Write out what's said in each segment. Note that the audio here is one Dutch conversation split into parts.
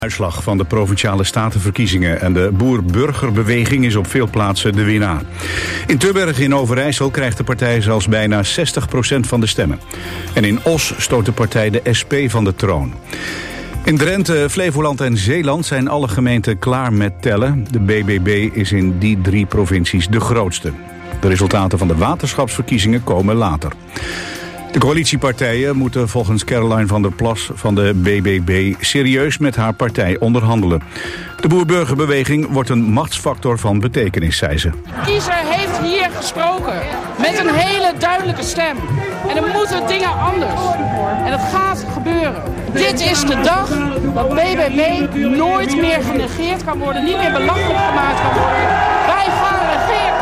Uitslag van de Provinciale Statenverkiezingen en de boer-burgerbeweging is op veel plaatsen de winnaar. In Tubbergen in Overijssel krijgt de partij zelfs bijna 60% van de stemmen. En in Os stoot de partij de SP van de troon. In Drenthe, Flevoland en Zeeland zijn alle gemeenten klaar met tellen. De BBB is in die 3 provincies de grootste. De resultaten van de waterschapsverkiezingen komen later. De coalitiepartijen moeten volgens Caroline van der Plas van de BBB serieus met haar partij onderhandelen. De boer-burgerbeweging wordt een machtsfactor van betekenis, zei ze. De kiezer heeft hier gesproken met een hele duidelijke stem. En er moeten dingen anders. En het gaat gebeuren. Dit is de dag dat BBB nooit meer genegeerd kan worden, niet meer belachelijk gemaakt kan worden. Wij gaan regeren.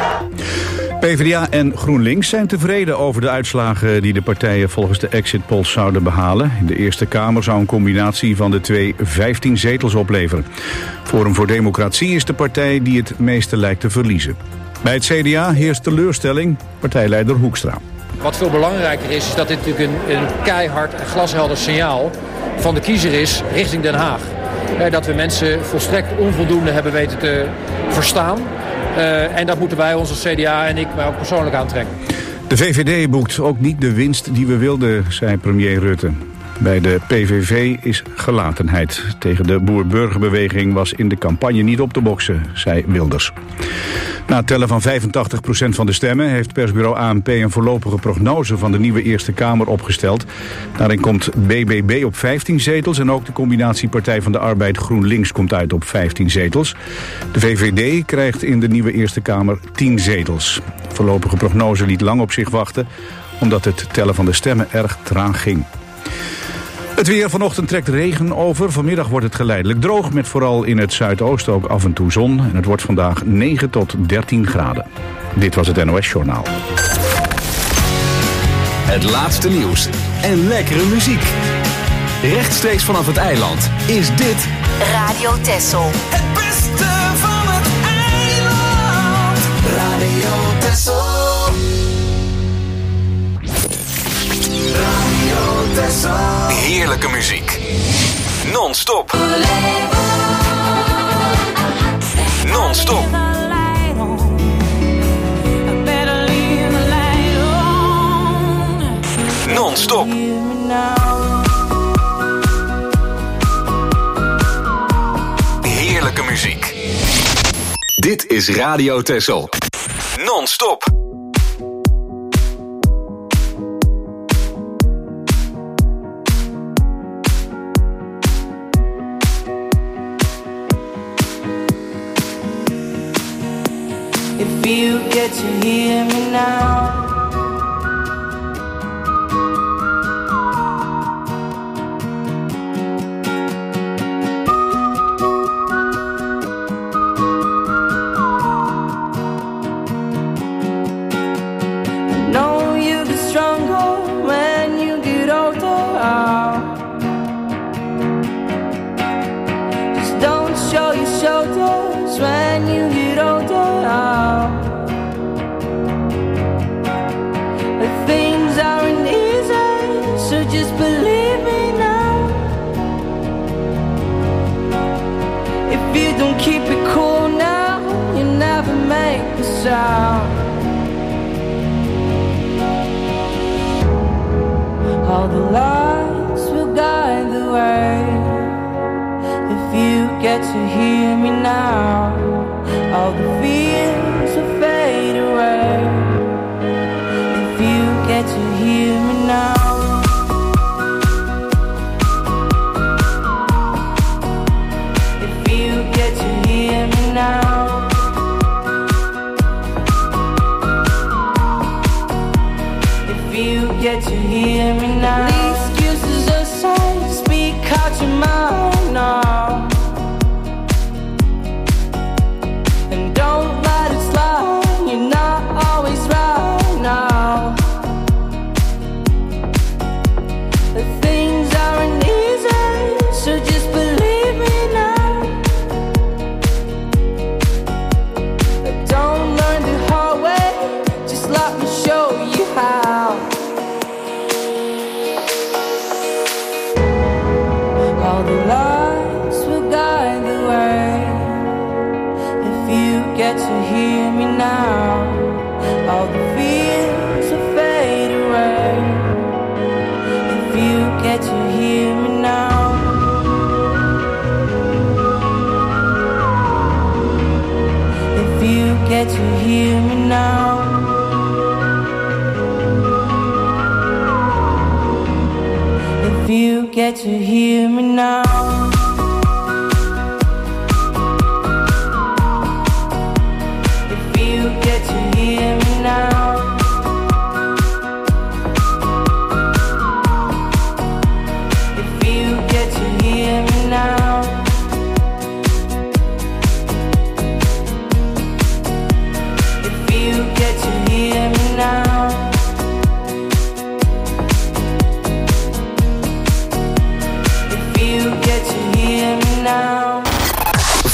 PvdA en GroenLinks zijn tevreden over de uitslagen die de partijen volgens de exit polls zouden behalen. In de Eerste Kamer zou een combinatie van de 2 15 zetels opleveren. Forum voor Democratie is de partij die het meeste lijkt te verliezen. Bij het CDA heerst teleurstelling, partijleider Hoekstra. Wat veel belangrijker is dat dit natuurlijk een keihard en glashelder signaal van de kiezer is richting Den Haag. Dat we mensen volstrekt onvoldoende hebben weten te verstaan. En dat moeten wij, onze CDA en ik, mij ook persoonlijk aantrekken. De VVD boekt ook niet de winst die we wilden, zei premier Rutte. Bij de PVV is gelatenheid. Tegen de boer-burgerbeweging was in de campagne niet op te boksen, zei Wilders. Na het tellen van 85% van de stemmen heeft persbureau ANP een voorlopige prognose van de nieuwe Eerste Kamer opgesteld. Daarin komt BBB op 15 zetels en ook de combinatiepartij van de Arbeid GroenLinks komt uit op 15 zetels. De VVD krijgt in de nieuwe Eerste Kamer 10 zetels. De voorlopige prognose liet lang op zich wachten, omdat het tellen van de stemmen erg traag ging. Het weer. Vanochtend trekt regen over. Vanmiddag wordt het geleidelijk droog met vooral in het zuidoosten ook af en toe zon. En het wordt vandaag 9 tot 13 graden. Dit was het NOS Journaal. Het laatste nieuws en lekkere muziek. Rechtstreeks vanaf het eiland is dit Radio Texel. Het beste van het eiland. Radio Texel. Radio Texel. heerlijke muziek. Non-stop. Non-stop. Non-stop. Heerlijke muziek. Dit is Radio Texel. Non-stop. If you get to hear me now, I know you get stronger when you get older. Just don't show your shoulders when you get older. But things aren't easy, so just believe me now. If you don't keep it cool now, you never make a sound. All the lights will guide the way. If you get to hear me now, all the fears will fade away. If you get to hear me now, if you get to hear me now, if you get to hear me now. The excuses aside, speak out your mind now. Don't let it slide, you're not always right now.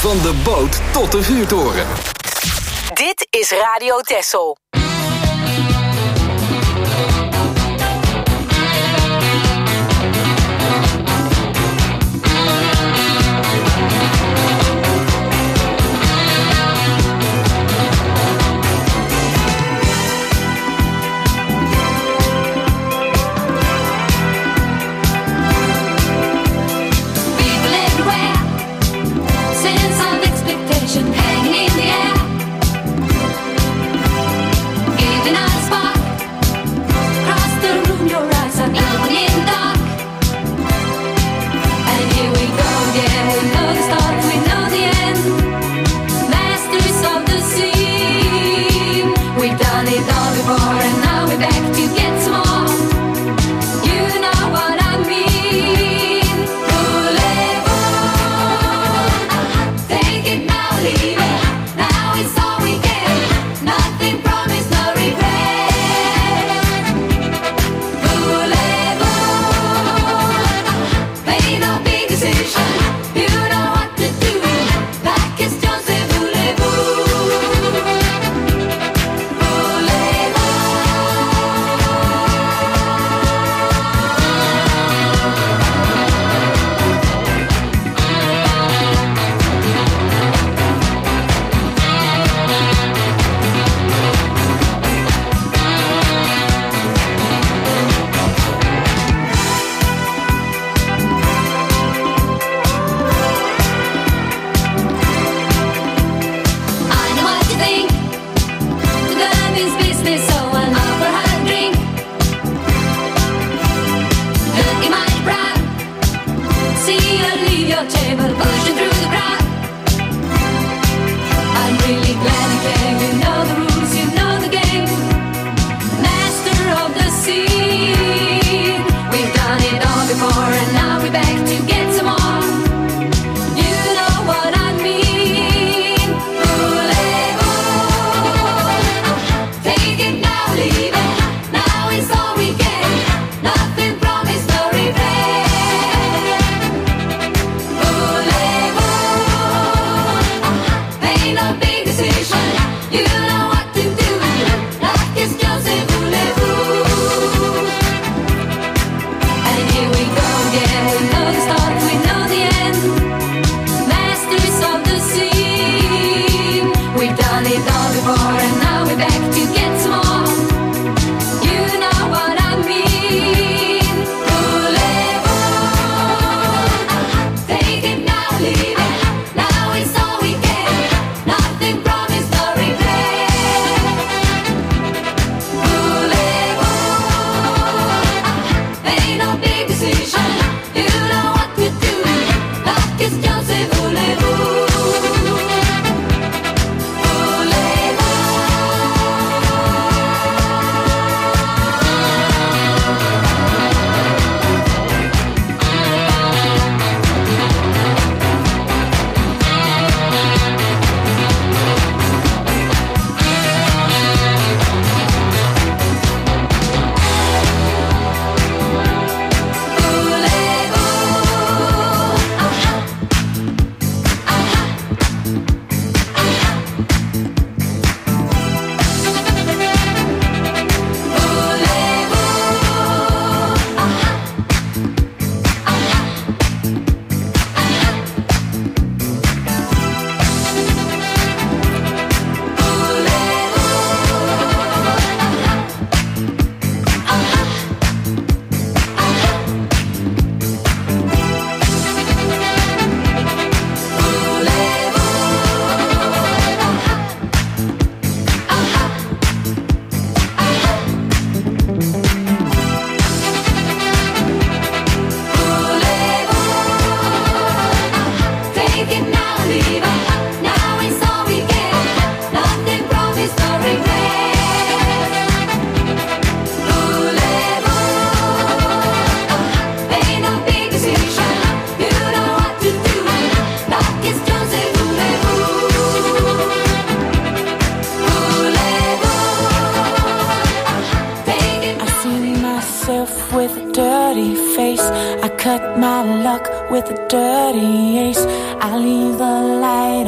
Van de boot tot de vuurtoren. Dit is Radio Texel. Hanging in the air, giving us spark. Across the room, your eyes are glowing in the dark. And here we go again. We know the start, we know the end. Masters of the scene. We've done it all before, and now we're back to get some more. You know what I mean. Voulez-vous take it now? Leave it. Now it's all we get. Nothing promised, no regret. Voulez-vous made a big decision? You know what to do. La question c'est voulez-vous? cut my luck with a dirty ace. I leave the light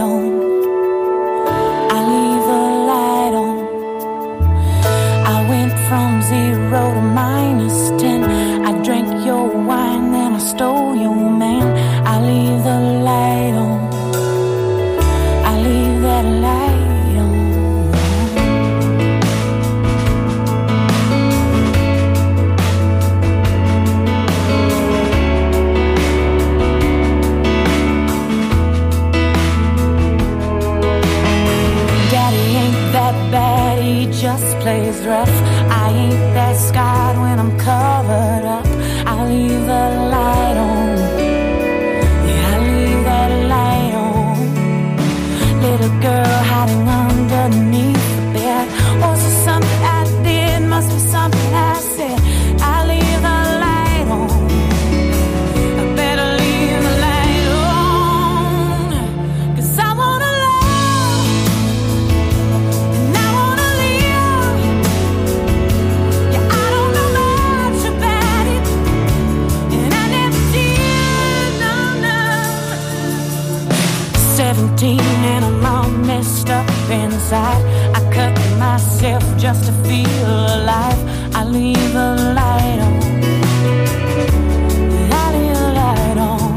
just plays rough. I ain't that scarred when I'm covered up. I'll leave the light on. Yeah, I'll leave that light on. Little girl hiding underneath the bed. Was it something I did? Must be something I said. I'll leave the light on. I better leave the light on. 'Cause I wanna love and I wanna live. Yeah, I don't know much about it, and I never did, no. 17 and I'm all messed up inside. I cut myself just to feel alive. I leave the light on. I leave the light on.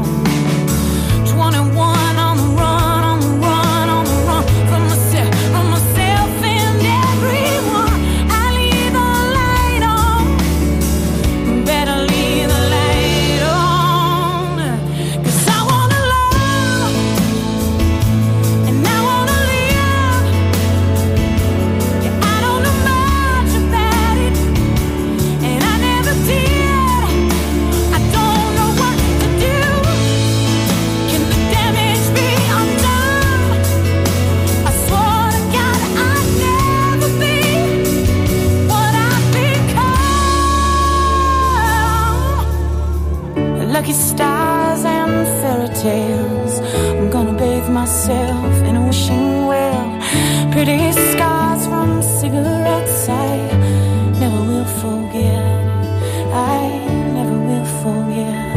21 on the run, on the run, on the run. From myself and everyone. I leave the light on. Better leave the light on. 'Cause I wanna love and I wanna live. Yeah, I don't know much about it, and I never did. I don't know what to do. Can the damage be undone? I swore to God I'd never be what I've become. Lucky stars and fairy tales. I'm gonna bathe myself in a wishing well. Pretty scars from cigarettes I never will forget. I never will forget.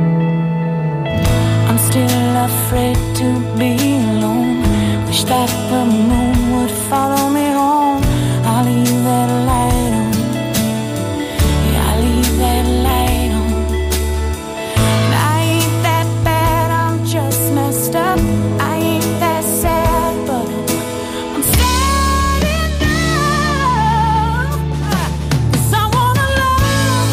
I'm still afraid to be alone. Wish that the moon would follow me home. I'll leave that light on. Yeah, I'll leave that light on. And I ain't that bad, I'm just messed up. I ain't that sad, but I'm sad enough. 'Cause I wanna love,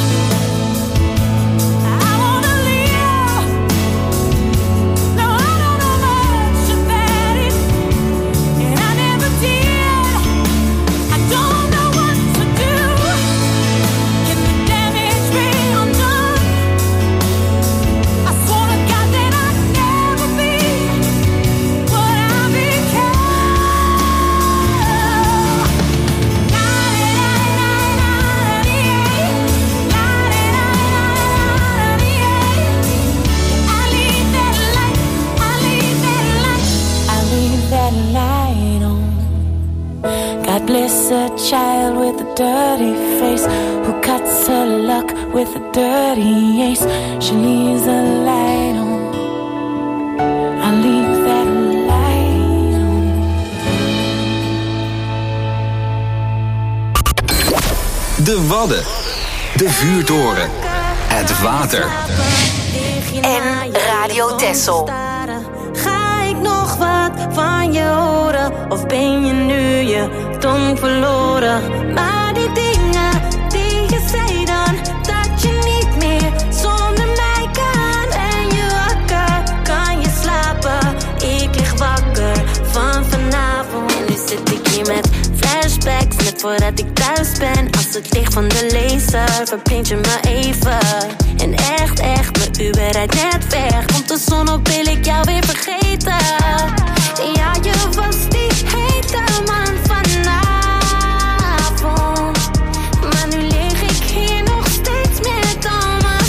I wanna live. No, I don't know much about it, and I never did. I don't know what to do. Can the damage be undone? I swore to God that I'd never be what I become. I leave that light on. God bless a child with a dirty face who cuts her luck with a dirty ace. She leaves a light on. I leave that light on. De Wadden. De vuurtoren. Het water. En Radio Texel. Ga ik nog wat van je horen? Of ben je nu je tong verloren? Maar die dingen die je zei dan, dat je niet meer zonder mij kan. Ben je wakker? Kan je slapen? Ik lig wakker van vanavond. En nu zit ik hier met flashbacks, net voordat ik thuis ben. Als het licht van de laser verblind je me even. En echt, mijn Uber rijdt net weg. Komt de zon op, wil ik jou weer vergeten. Ja, je was die hete man vanavond. Maar nu lig ik hier nog steeds met al mijn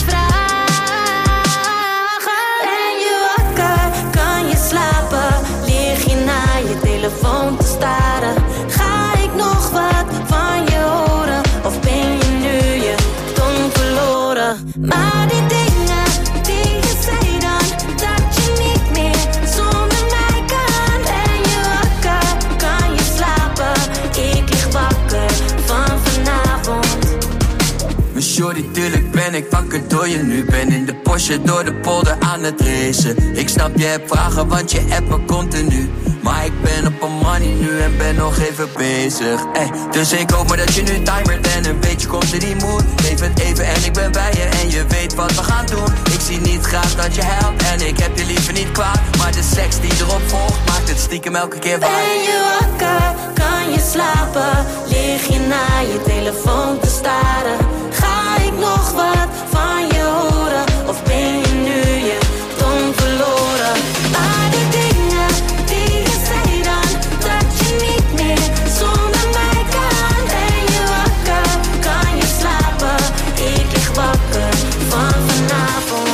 vragen. Ben je wakker? Kan je slapen? Lig je naar je telefoon te staren? Ga ik nog wat van je horen? Of ben je nu je tong verloren? Maar die dingen die je zei dan, dat je niet meer zonder mij kan. Ben je wakker? Kan je slapen? Ik lig wakker van vanavond. Mijn shorty, tuurlijk ben ik wakker door je nu. Ben in de Porsche door de polder aan het racen. Ik snap je hebt vragen, want je appt me continu. Maar ik ben op een money nu en ben nog even bezig. Dus ik hoop maar dat je nu timert en een beetje komt in die mood. Leef het even en ik ben bij je en je weet wat we gaan doen. Ik zie niet graag dat je helpt en ik heb je liever niet kwaad. Maar de seks die erop volgt maakt het stiekem elke keer waar. Ben je wakker? Kan Kan je slapen? Lig je naar je telefoon te staren? Ga ik nog wat van je horen? Of ben je nu je tong verloren? Maar die dingen die je zei dan, dat je niet meer zonder mij kan. Ben je wakker? Kan je slapen? Ik lig wakker van vanavond.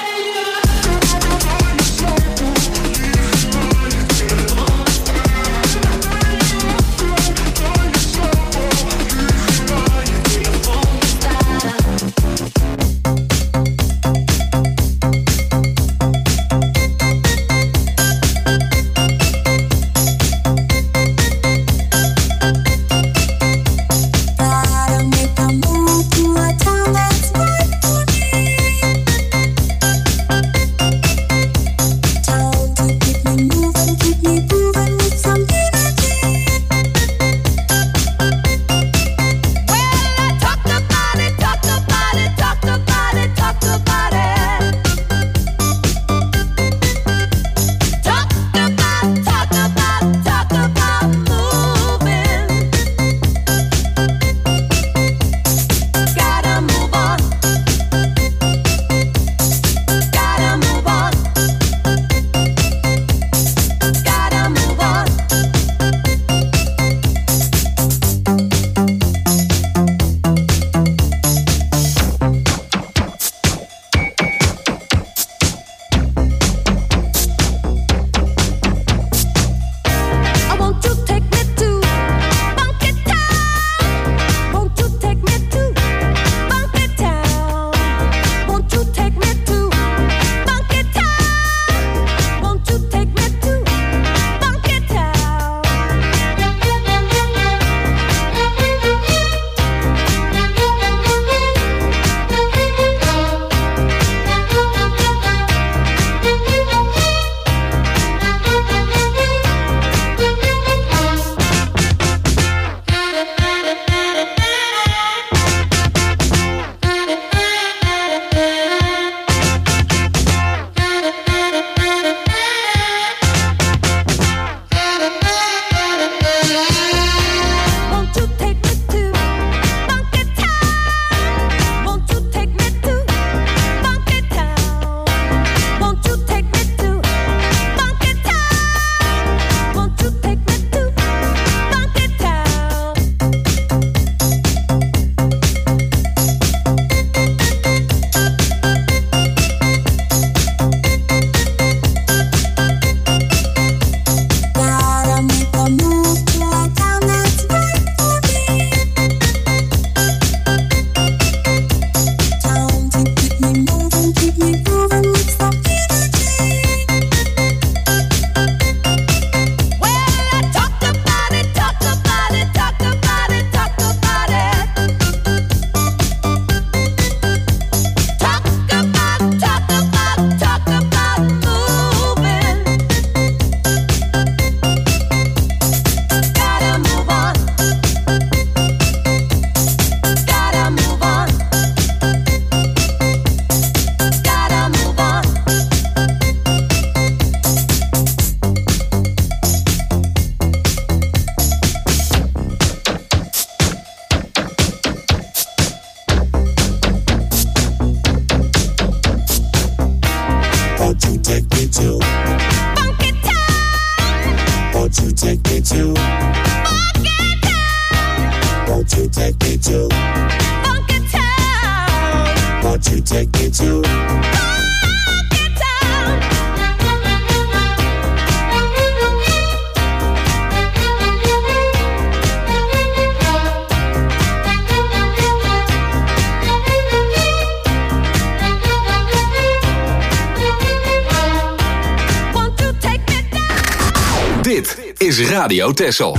Dit is Radio Texel.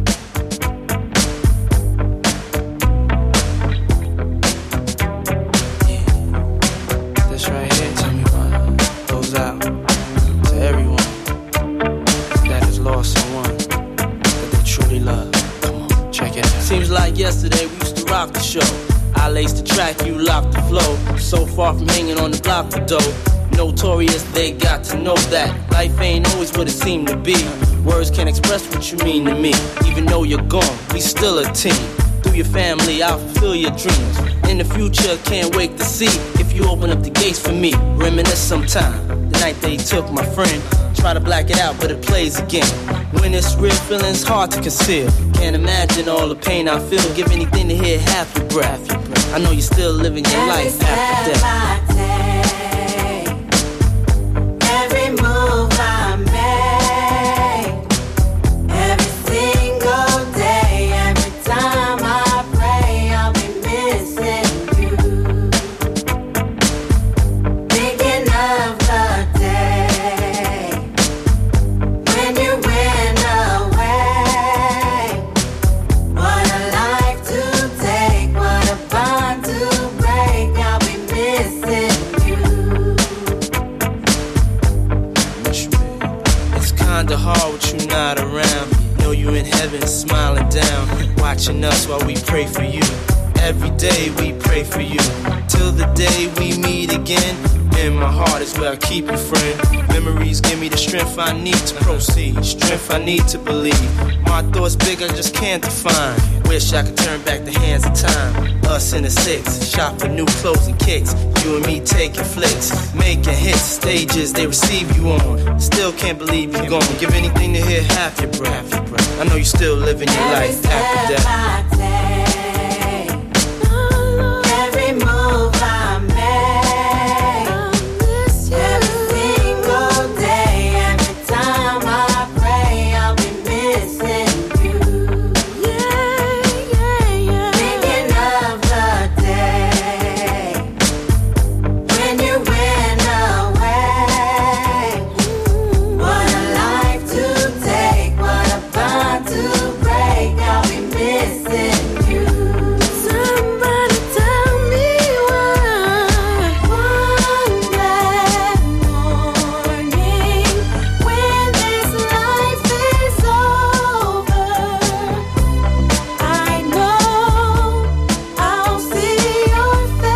Yesterday we used to rock the show. I laced the track, you locked the flow. So far from hanging on the block for dough. Notorious, they got to know that life ain't always what it seemed to be. Words can't express what you mean to me. Even though you're gone, we still a team. Through your family, I'll fulfill your dreams. In the future, can't wait to see if you open up the gates for me. Reminisce sometime, the night they took my friend. Try to black it out, but it plays again. When it's real, feeling's hard to conceal. Can't imagine all the pain I feel. Give anything to hear half your breath. I know you're still living your life after death. Every move I make, every single day, every time I pray, I'll be missing you. Thinking of the day when you went away. What a life to take, what a bond to break. I'll be missing you. It's kinda hard with you not around. Know you in heaven smiling down, watching us while we pray for you. Every day we pray for you, till the day we meet again. In my heart is where I keep you, friend. Memories give me the strength I need to proceed, strength I need to believe. My thoughts big, I just can't define. Wish I could turn back the hands of time. Us in the six, shop for new clothes and kicks. You and me taking flicks, making hits, stages they receive you on. Still can't believe you're gone. Give anything to hear half your breath. I know you still living your life after death. Every move I make, every single day, every time I pray, I'll be missing you. Thinking of the day when you went away. What a life to take, what a bond to break. I'll be missing you. Somebody tell me why. One bad morning when this life is over, I know I'll see your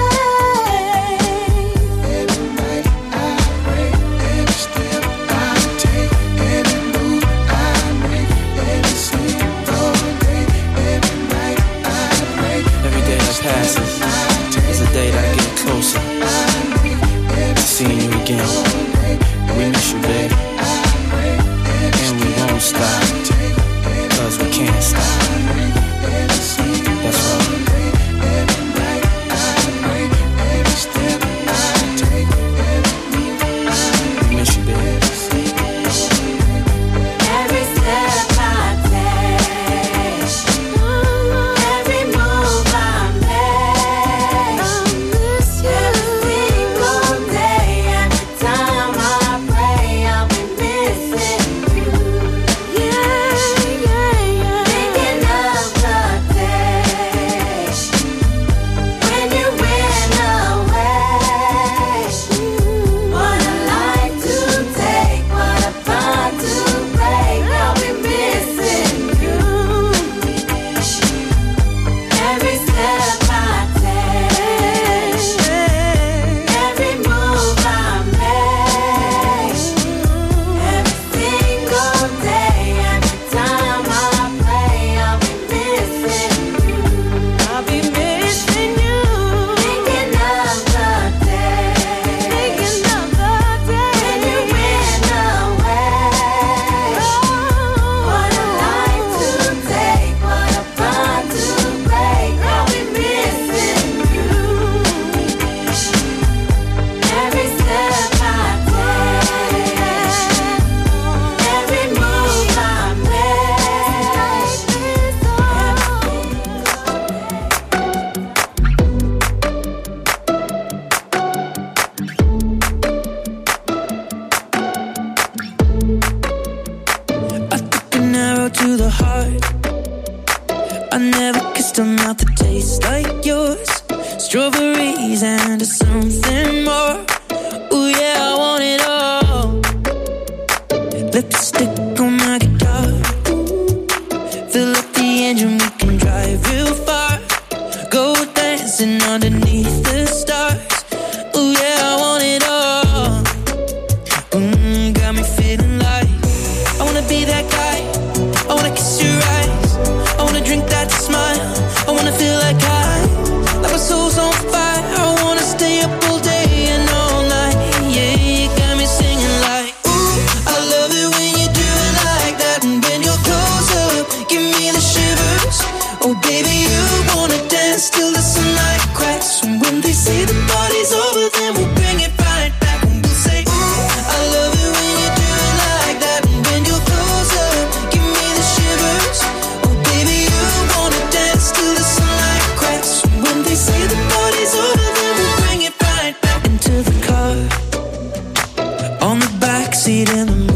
face. Every night I pray, every step I take, every move I make, every single day, every night I pray. Every day that passes is a day that I get closer to seeing you again. We miss you, babe, and we won't stop, cause we can't stop. That's right. We miss you, babe. Every step I take, every move I make, every single day, every time I pray, I'll be missing you. Thinking of the day when you went away. What a life to take, what a bond to break. I'll be missing you. Every step I take, every move I make, every single day, every time I pray, I'll be missing you. I'll be missing you. Thinking of the day, when you went away. What a life to take, what a bond to break. I'll be missing you. Every step I take, every move I make. I took an arrow to the heart. I never kissed a mouth that tastes like yours. Strawberries and something more. Ooh yeah, I want it all. Lipstick on my guitar. Fill up the engine, we can drive real far. Go dancing underneath the stars. Ooh yeah, I want it all. Got me feeling like I wanna be that guy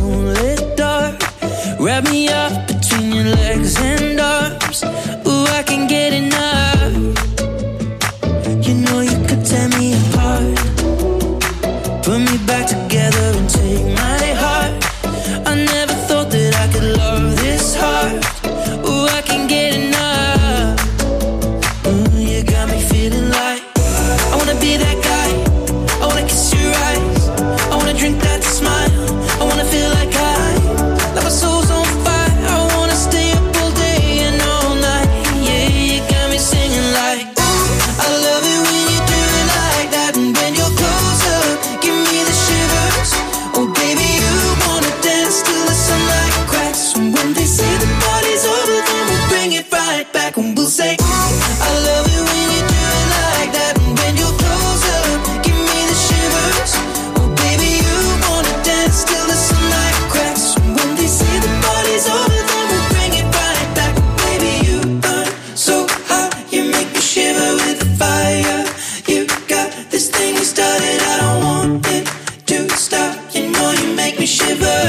moonlit dark. Wrap me up between your legs and arms. Ooh, I can't get enough. You know you could tear me apart, put me back together and take my heart. I never thought that I could love this hard. Ooh, I can't get enough. Ooh, you got me feeling like I wanna be that guy. I wanna kiss your eyes. I wanna drink that smile. I wanna feel like my soul's on fire. I wanna stay up all day and all night. Yeah, you got me singing like, ooh, I love it when you do it like that. And when you're close up, give me the shivers. Oh baby, you wanna dance till the sunlight cracks. And when they say the party's over, then we'll bring it right back. And we'll say, ooh, I love it when you do it like that. And when you're close up, give me the shivers. Oh baby, you wanna dance till the sunlight cracks. And when they say the party's over, then we'll bring it right back. Baby, you burn so hot, you make me shiver with the fire. You got this thing you started, I don't want it to stop. You know you make me shiver.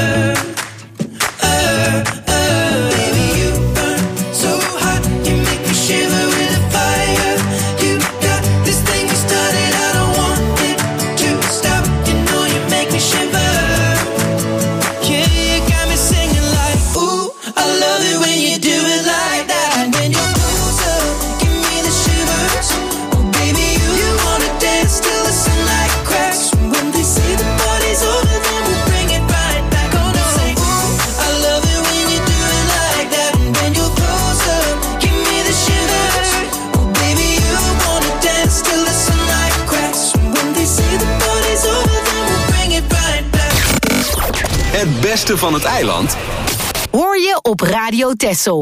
Baby, you burn so hot, you make me shiver with the fire. You got this thing you started, I don't want it to stop. You know you make me shiver. Yeah, you got me singing like, ooh, I love it when you do it like that. And when you're closer, give me the shivers. Oh baby, you wanna dance till the sunlight cracks. And when they say the party's over, then we'll bring it right back. Oh no, say, ooh, I love it when you do it like that. And when you're closer, give me the shivers. Oh baby, you wanna dance till the sunlight cracks. And when they say the party's over, then we'll bring it right back. Het beste van het eiland Hoor je op Radio Texel.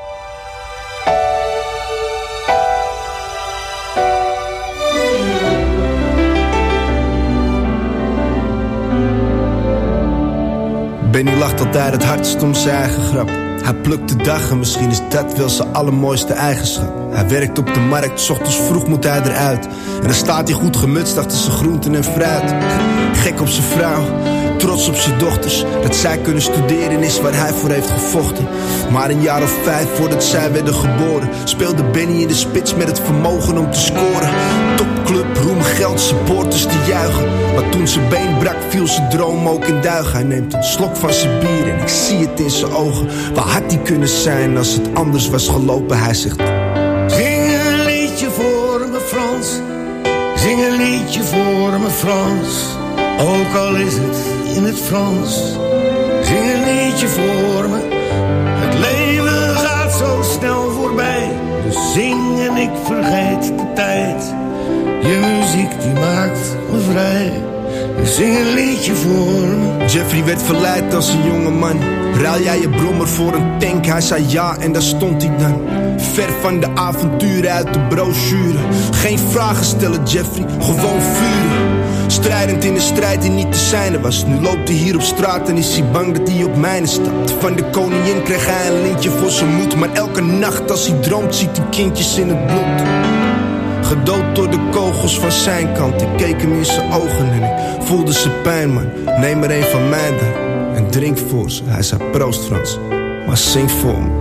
Benny lacht altijd het hardst om zijn eigen grap. Hij plukt de dag en misschien is dat wel zijn allermooiste eigenschap. Hij werkt op de markt, 's ochtends vroeg moet hij eruit. En dan staat hij goed gemutst achter zijn groenten en fruit. Gek op zijn vrouw, trots op zijn dochters. Dat zij kunnen studeren is waar hij voor heeft gevochten. Maar een jaar of 5 voordat zij werden geboren, speelde Benny in de spits met het vermogen om te scoren. Topclub, roem, geld, supporters te juichen. Maar toen zijn been brak, viel zijn droom ook in duigen. Hij neemt een slok van zijn bier en ik zie het in zijn ogen. Waar had hij kunnen zijn als het anders was gelopen? Hij zegt: zing een liedje voor me Frans, zing een liedje voor me Frans. Ook al is het in het Frans, zing een liedje voor me. Het leven gaat zo snel voorbij, dus zing en ik vergeet de tijd. Je muziek die maakt me vrij, dus zing een liedje voor me. Jeffrey werd verleid als een jonge man. Ruil jij je brommer voor een tank? Hij zei ja en daar stond hij dan. Ver van de avonturen uit de brochure. Geen vragen stellen Jeffrey, gewoon vuren. Strijdend in een strijd die niet te zijne was. Nu loopt hij hier op straat en is hij bang dat hij op mijnen stapt. Van de koningin kreeg hij een lintje voor zijn moed. Maar elke nacht als hij droomt ziet hij kindjes in het bloed. Gedood door de kogels van zijn kant. Ik keek hem in zijn ogen en ik voelde zijn pijn, man. Neem er een van mij dan en drink voor ze. Hij zei proost Frans, maar zing voor me.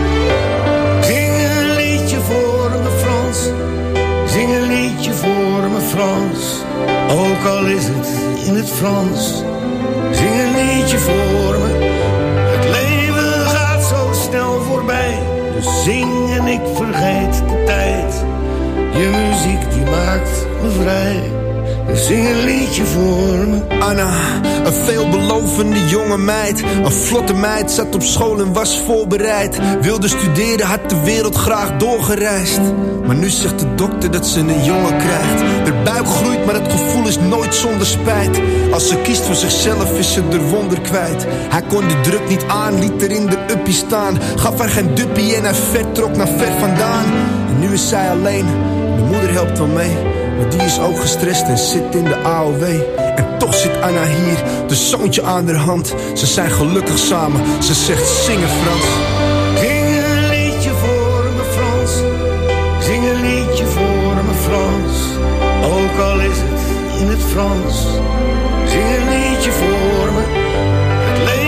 Zing een liedje voor me Frans, zing een liedje voor me Frans. Ook al is het in het Frans, zing een liedje voor me. Het leven gaat zo snel voorbij, dus zing en ik vergeet de tijd. Je muziek die maakt me vrij, dus zing een liedje voor me. Anna, een veelbelovende jonge meid. Een vlotte meid, zat op school en was voorbereid. Wilde studeren, had de wereld graag doorgereisd. Maar nu zegt de dokter dat ze een jongen krijgt. De buik groeit, maar het gevoel is nooit zonder spijt. Als ze kiest voor zichzelf is ze er wonder kwijt. Hij kon de druk niet aan, liet er in de uppie staan. Gaf haar geen duppie en hij vertrok naar ver vandaan. En nu is zij alleen, de moeder helpt wel mee. Maar die is ook gestrest en zit in de AOW. En toch zit Anna hier, de zoontje aan haar hand. Ze zijn gelukkig samen, ze zegt zingen Frans. Zing een liedje voor me Frans, zing een liedje voor me Frans. Ook al is het in het Frans, zing een liedje voor me. Het leven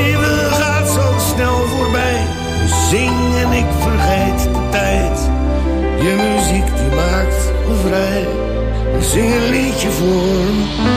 zing een liedje voor me.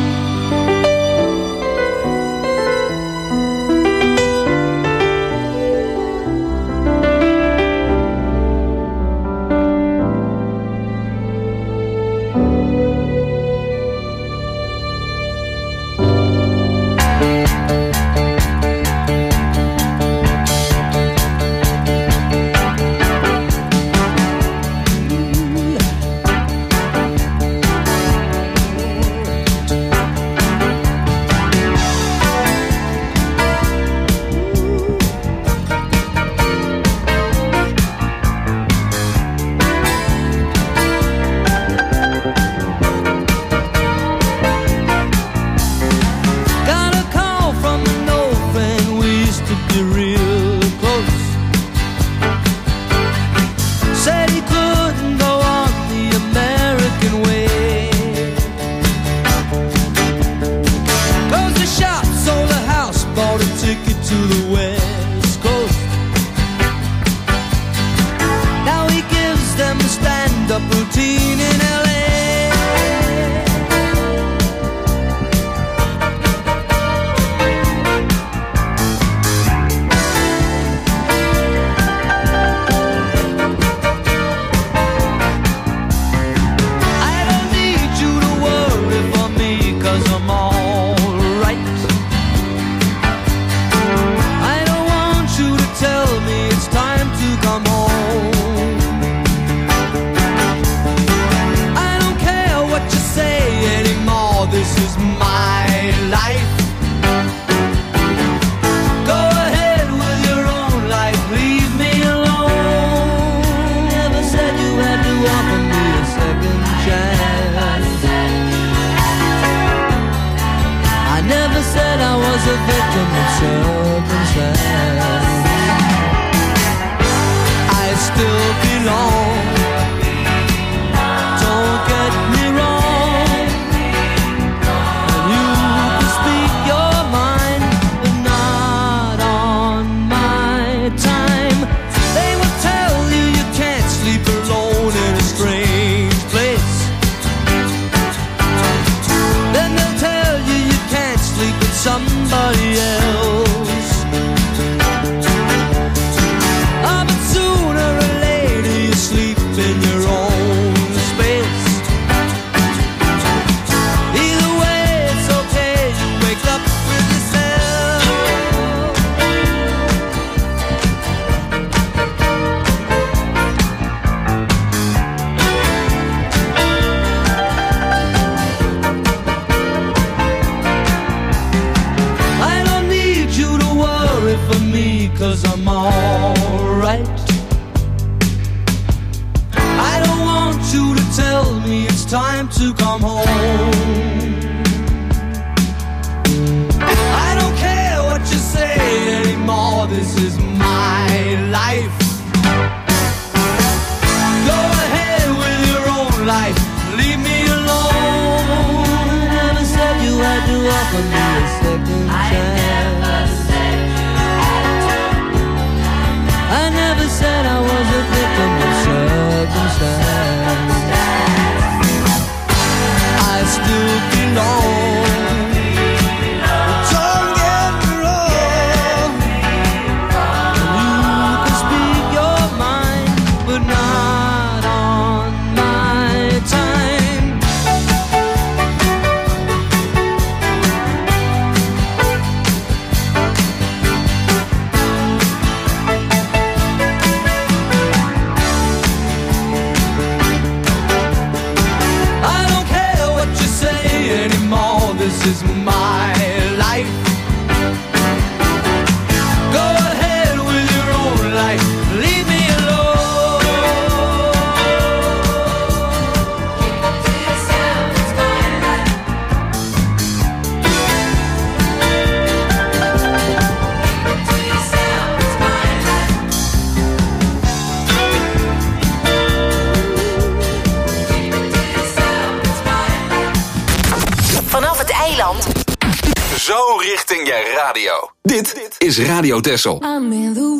Zo richting je radio. Dit is Radio Texel. I'm in the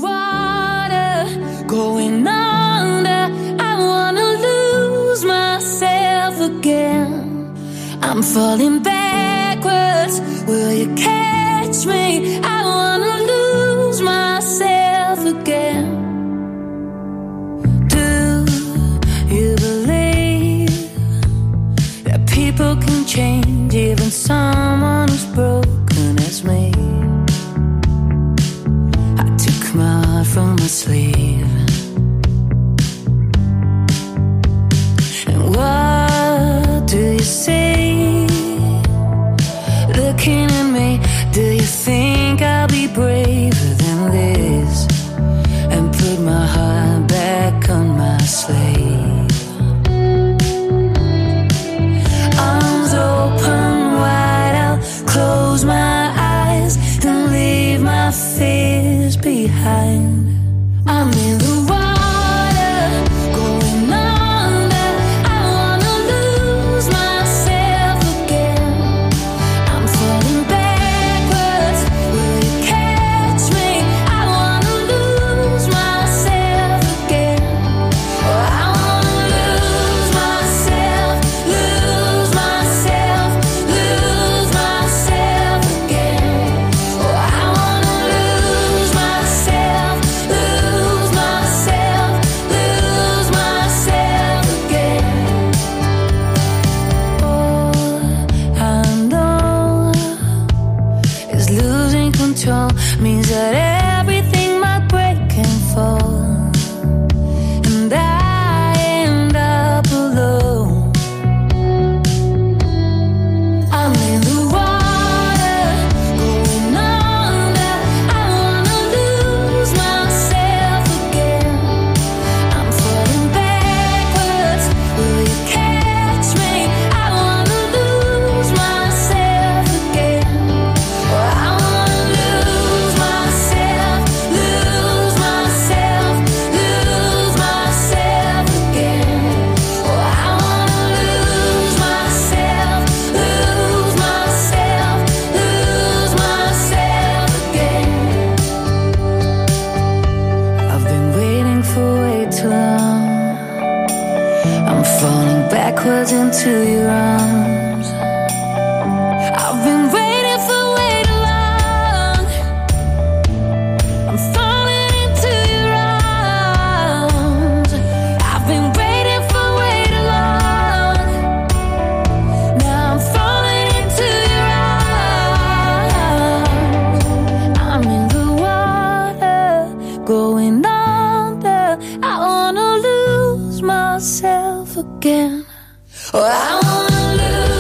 water, going under. I wanna lose myself again. I'm falling backwards. Will you catch me? I wanna lose myself again. Do you believe that people can change, even someone as broken as me? I took my heart from my sleeve. And what do you see? Looking at me, do you think I'll be braver than this? And put my heart back on my sleeve. Arms open wide, I'll close my eyes and leave my fears behind. I'm in the water, going under. I wanna lose myself again. I'm falling backwards. Will you catch me? I wanna lose myself again. Oh, I wanna lose myself, lose myself, lose myself again. Oh, I wanna lose myself, lose myself, lose myself again. All I know is losing control means that everything might break and fall, and I end up alone. I'm in the water, going under. I wanna lose myself again. I'm falling backwards. Will you catch me? I wanna lose myself again. Oh, I wanna lose myself, lose myself, lose myself again. Oh, I wanna lose myself, lose myself, lose myself again. I've been waiting for way too long. I'm falling backwards into your arms. I've been waiting for way too long. I'm falling into your arms. I've been waiting for way too long. Now I'm falling into your arms. I'm in the water, going under. I wanna lose myself again. Oh, I wanna lose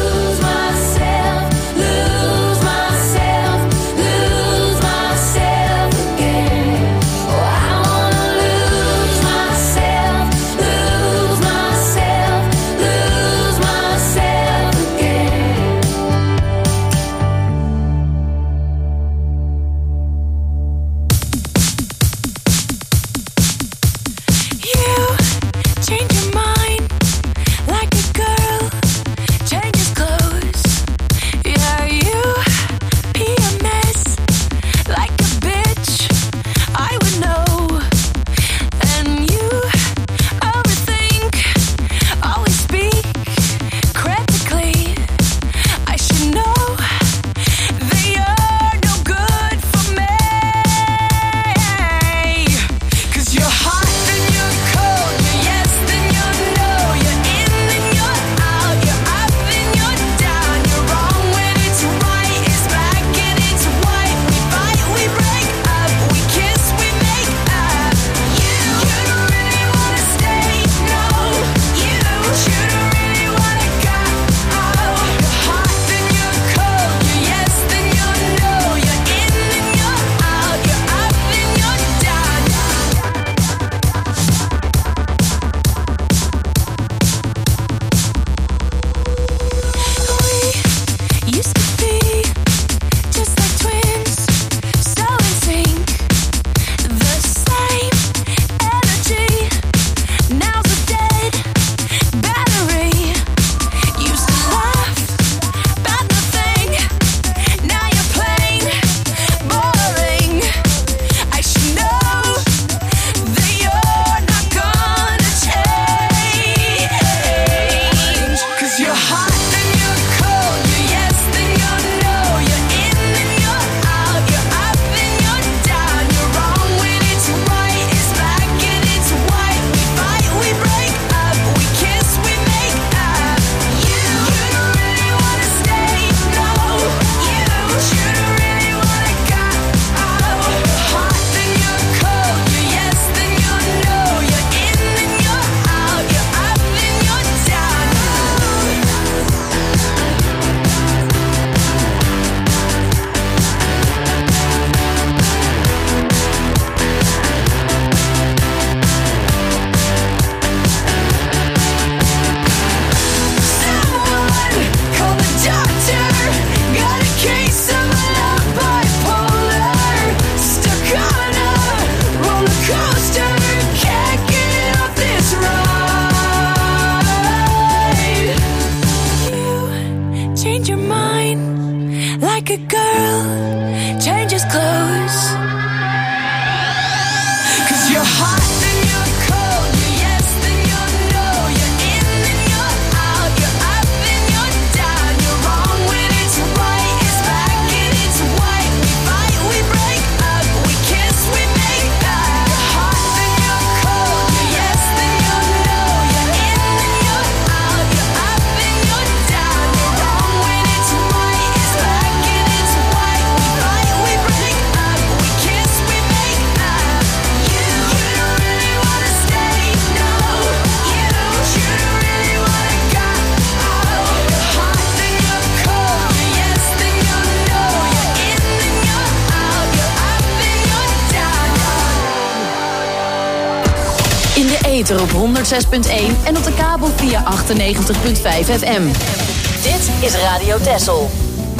ether op 106.1 en op de kabel via 98.5 FM. Dit is Radio Texel.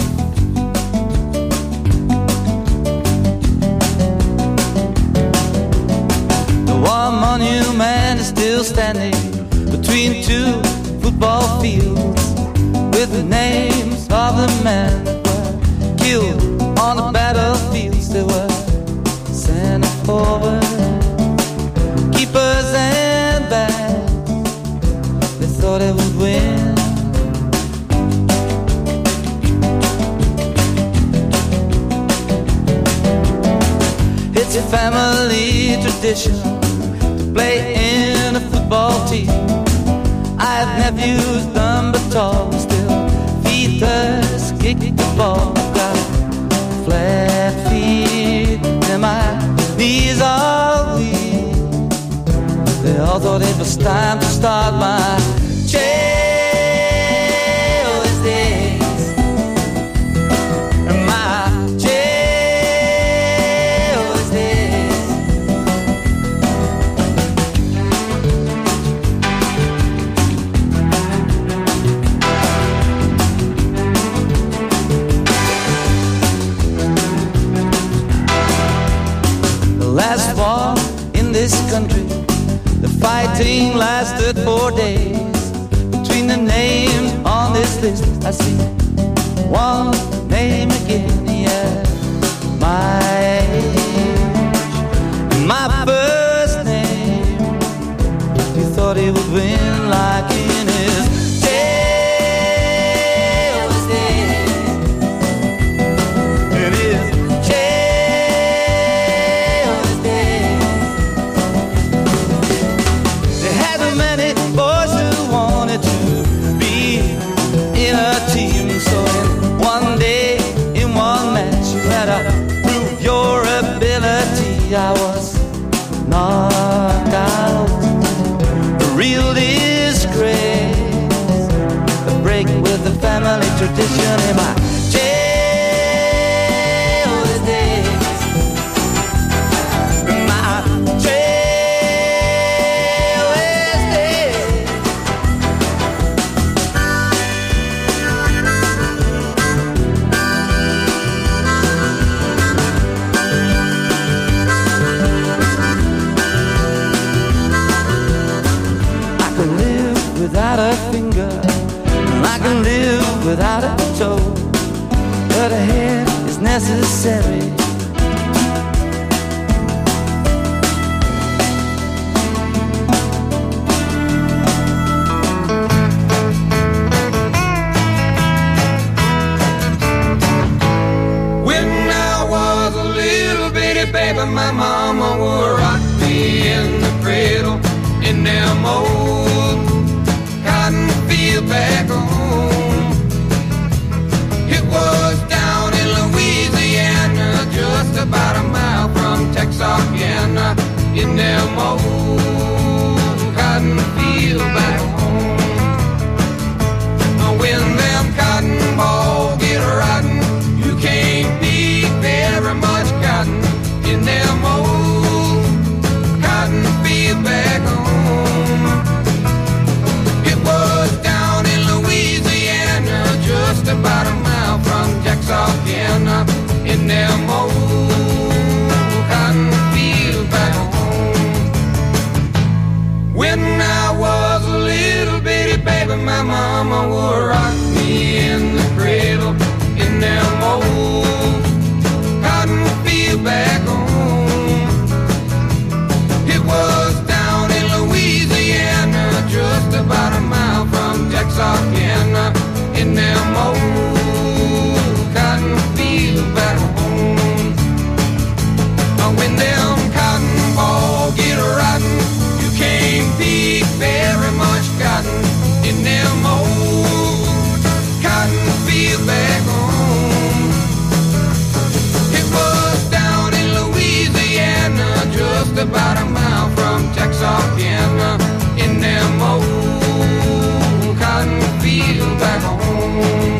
The one monument is still standing between two football fields, with the names of the men that were killed on the battlefields. They were sent forward, keepers and backs. They thought they would win. It's a family tradition to play in a football team. I have nephews dumb but tall, still feet us kick the ball. Got flat feet and my knees are weak. They all thought it was time to start my jail's days. My jail's days. The last war in this country, the fighting lasted 4 days. Between the names on this list, I see one name again. Yeah, my age, my first name. He thought he would win like in his jail's days. In his jail's days. They had many boys who wanted to be in a team. So in one day, in one match, you had to prove your ability. I was knocked out. A real disgrace. A break with the family tradition in my jail's days. My jail's days. I can live without a finger, and I can live without a toe, but a head is necessary. When I was a little bitty baby, my mama would rock me in the cradle in them old cotton field back home. It was down in Louisiana, just about a mile from Texarkana, in them old cotton field back home. When them cotton balls get rotten, you can't pick very much cotton in them old cotton field back home. It was down in Louisiana, just about a mile from Texarkana, in them old cotton field back home. When I was a little bitty baby, my mama would rock me in the cradle in them old cotton field back home. It was down in Louisiana, just about a mile from Texarkana, in them old cotton field back home. When them cotton balls get rotten, you can't pick very much cotton in them old cotton field back home. It was down in Louisiana, just about a mile from Texarkana, in them old cotton field back home.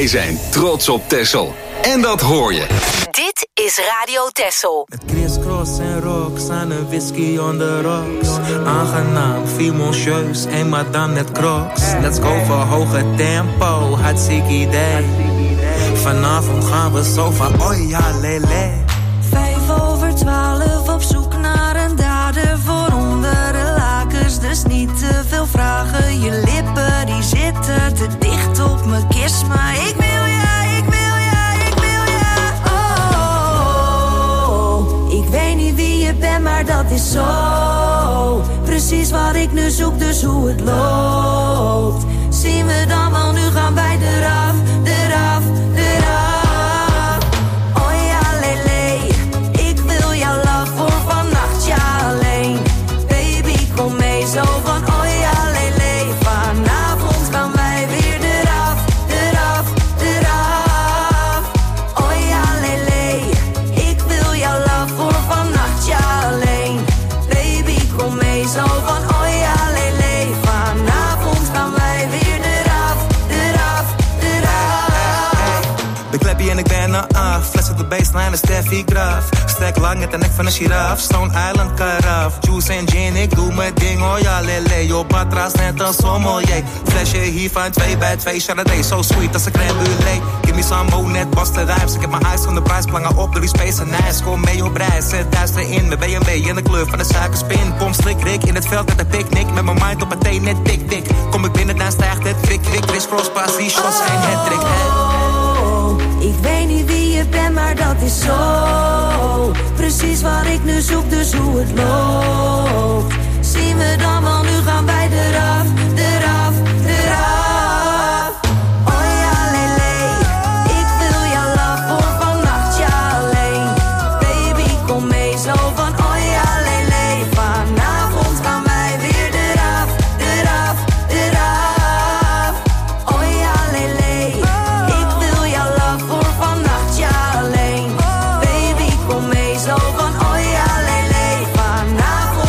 Wij zijn trots op Texel. En dat hoor je. Dit is Radio Texel. Met crisscross en rocks aan een whisky on the rocks. Aangenaam, fimoncieus, en maar dan net crocs. Let's go voor hoge tempo, hartstikke idee. Vanavond gaan we zo van, oh ja, lele. 11:05 op zoek naar een dader voor onder de lakens. Dus niet te veel vragen, je lippen die zitten te dicht op mijn kist. Maar ik wil ja, ik wil ja, ik wil ja. Oh, ik weet niet wie je bent, maar dat is zo. Precies wat ik nu zoek, dus hoe het loopt. Zien we dan wel, nu gaan wij eraf, eraf, eraf. Zo van, oh ja, lele, vanavond gaan wij weer eraf, eraf, eraf. Oh ja, lele, ik wil jou love voor vannacht, ja alleen. Baby, kom mee, zo van, oh ja, lele, vanavond gaan wij weer eraf, eraf, eraf. De kleppie en ik ben er af, fles op de baseline en Steffi Graf. Strek lang met de nek van een giraf, Stone Island karaf. Juice en gin, ik doe mijn ding, oh ja, lele. Yo, batras net een sommelier. Flesje hier van 2 bij 2, Chardonnay, so sweet als een crème brûlée. Give me some more, net Boston Rhymes. Ik heb mijn eyes van de prijs, plangen op door die space en nice. Kom mee op reis, zet thuis erin, met BMW in de kleur van de suikerspin. Kom strik, Rick, in het veld met een picknick. Met mijn mind op een thee, net dik, dik. Kom ik binnen, dan stijgt het kwik, kwik. Chris Cross, pass, die shots zijn hattrick, Ik weet niet wie je bent, maar dat is zo. Precies wat ik nu zoek, dus hoe het loopt. Zien we dan wel, nu gaan wij eraf, eraf, eraf. Oh ja, lele, ik wil jou love voor vannacht, ja alleen. Baby, kom mee, zo van, oh ja, lele. Vanavond gaan wij weer eraf, eraf, eraf. Oh ja, lele, ik wil jou love voor vannacht, ja alleen. Baby, kom mee, zo van, oh ja, lele. Vanavond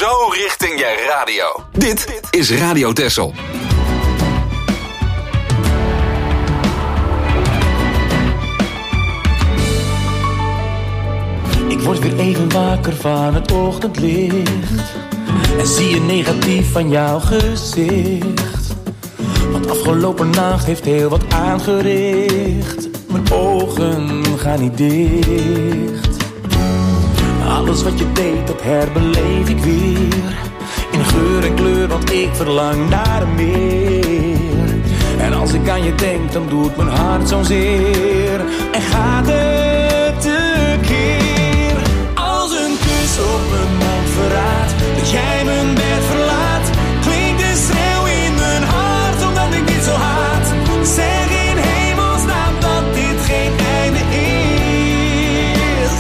zo richting je radio. Dit is Radio Texel. Ik word weer even wakker van het ochtendlicht en zie je negatief van jouw gezicht. Want afgelopen nacht heeft heel wat aangericht. Mijn ogen gaan niet dicht. Alles wat je deed, dat herbeleef ik weer. In geur en kleur, want ik verlang naar meer. En als ik aan je denk, dan doet mijn hart zo'n zeer. En gaat het tekeer. Als een kus op mijn mond verraadt dat jij mijn bed verlaat, klinkt de schreeuw in mijn hart, omdat ik dit zo haat. Zeg in hemelsnaam dat dit geen einde is.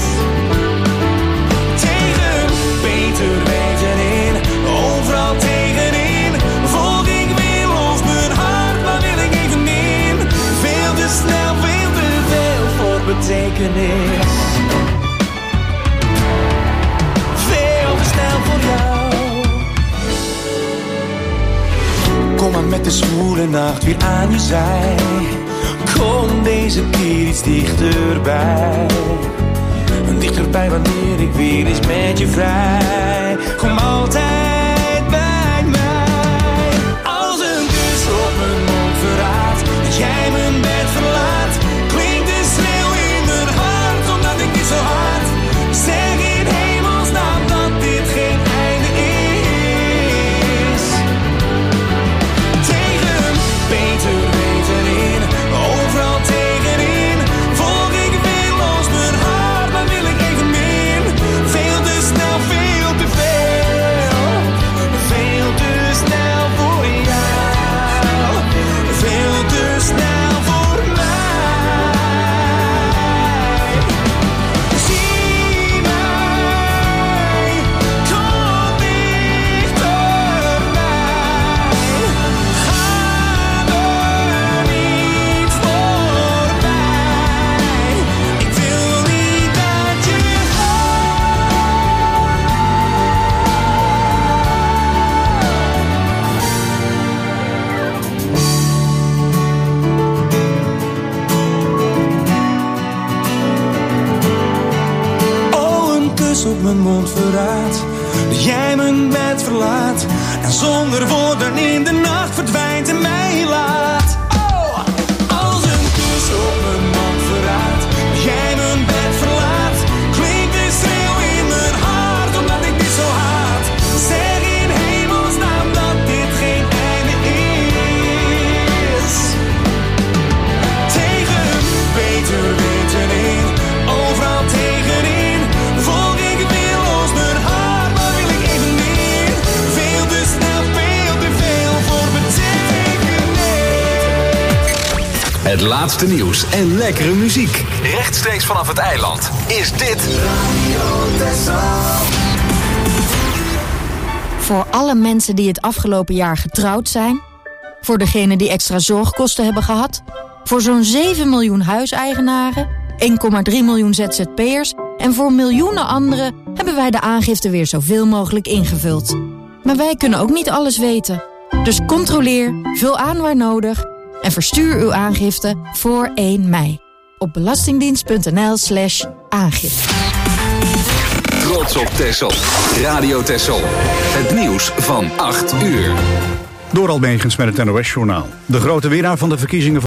Tegen beter weten in, overal tegenin, volg ik weer los mijn hart, waar wil ik even in. Veel te snel, veel te veel voor betekenis. Veel te snel voor jou. Kom maar met de zwoele nacht weer aan je zij. Kom deze keer iets dichterbij. Dichterbij wanneer ik weer eens met je vrij. Kom altijd bij mij. Als een kus op mijn mond verraadt dat jij mijn bed verlaat, klinkt de schreeuw in mijn hart, omdat ik dit zo haat. Zeg in hemelsnaam dat dit geen einde is. Tegen beter weten in, overal tegenin, volg ik weer los mijn hart, maar wil ik even min. Veel te snel, veel te veel. Veel te snel voor jou. Veel te snel voor mij. Zie mij, kom dichterbij. Ga er niet voorbij. Ik wil niet dat je Oh, een kus op mijn mond verraadt dat jij mijn bed verlaat en zonder woorden in de nacht verdwijnt en mij laat. Oh, als een kus op mijn mond verraadt dat jij mijn bed verlaat, klinkt de schreeuw in mijn hart, omdat ik dit zo haat. Zeg in hemelsnaam dat dit geen einde is. Tegen beter weten in, overal tegenin, volg ik weer los mijn hart, maar wil ik even meer. Veel te snel, veel te veel voor betekenis. Het laatste nieuws en lekkere muziek. Rechtstreeks vanaf het eiland is dit Radio Texel. Voor alle mensen die het afgelopen jaar getrouwd zijn, voor degenen die extra zorgkosten hebben gehad, voor zo'n 7 miljoen huiseigenaren, 1,3 miljoen ZZP'ers en voor miljoenen anderen hebben wij de aangifte weer zoveel mogelijk ingevuld. Maar wij kunnen ook niet alles weten. Dus controleer, vul aan waar nodig en verstuur uw aangifte voor 1 mei. Op belastingdienst.nl/aangifte. Trots op Texel. Radio Texel. Het nieuws van 8 uur. Door Almegens met het NOS-journaal. De grote winnaar van de verkiezingen